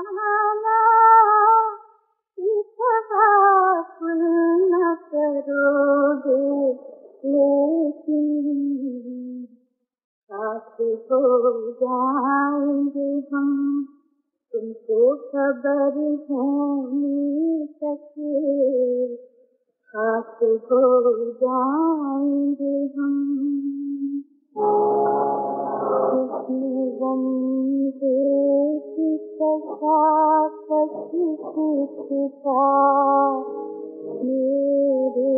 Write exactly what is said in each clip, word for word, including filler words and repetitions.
जाना इत्तेफाक न करोगे, लेकिन साथ हो जाएंगे हम, तुमको खबर होने तक साथ हो जाएंगे हम। किसने गम की कशाकश सीखा मेरे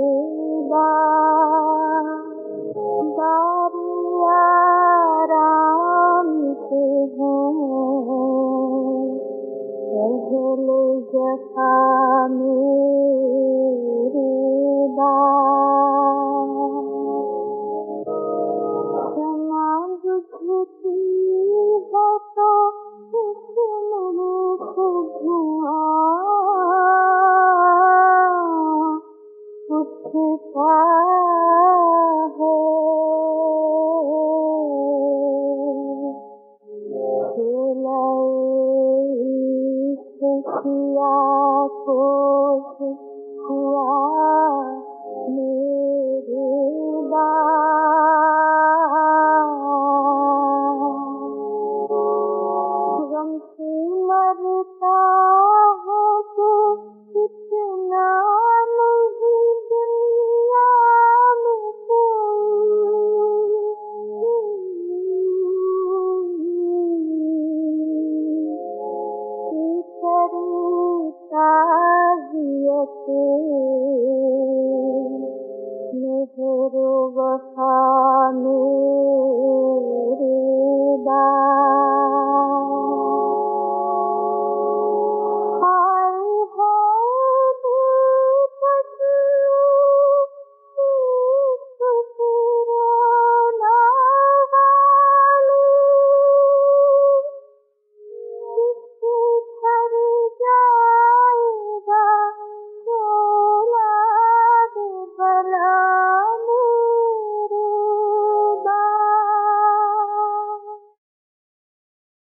बार बारी आराम से हैं, पहले जफा मेरे बार। क्षमा बुझती है तो किसने से धुआं उठता है, खिलाए खुशियाँ को